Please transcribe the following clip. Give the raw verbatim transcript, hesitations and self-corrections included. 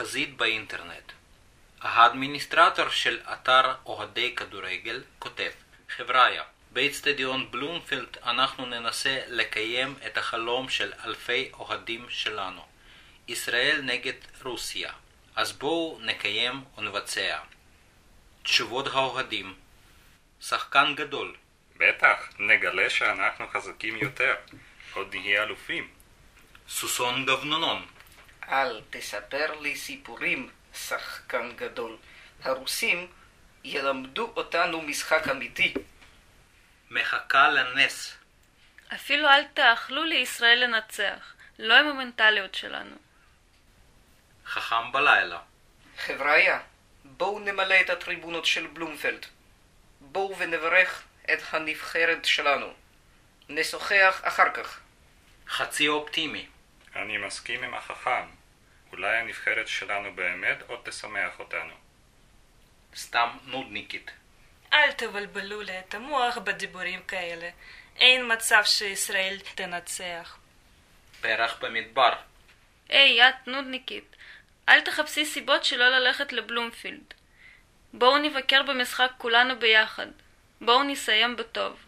המרכזית באינטרנט. האדמיניסטרטור של אתר אוהדי כדורגל כותב: חבריה, באצטדיון בלומפילד אנחנו ננסה לקיים את החלום של אלפי אוהדים שלנו. ישראל נגד רוסיה. אז בואו נקיים ונבצע. תשובות האוהדים: שחקן גדול. בטח, נגלה שאנחנו חזקים יותר. עוד נהיה אלופים. סוסון גבנונון. אל תספר לי סיפורים, שחקן גדול. הרוסים ילמדו אותנו משחק אמיתי. מחכה לנס. אפילו אל תאכלו לישראל לנצח. לא עם המנטליות שלנו. חכם בלילה. חבריה, בואו נמלא את הטריבונות של בלומפילד. בואו ונברך את הנבחרת שלנו. נשוחח אחר כך. חצי אופטימי. אני מסכים עם החכם. אולי הנבחרת שלנו באמת עוד תשמח אותנו. סתם נודניקית. אל תבלבלו לי את המוח בדיבורים כאלה. אין מצב שישראל תנצח. פרח במדבר. היי, את נודניקית. אל תחפשי סיבות שלא ללכת לבלומפילד. בואו נבקר במשחק כולנו ביחד. בואו נסיים בטוב.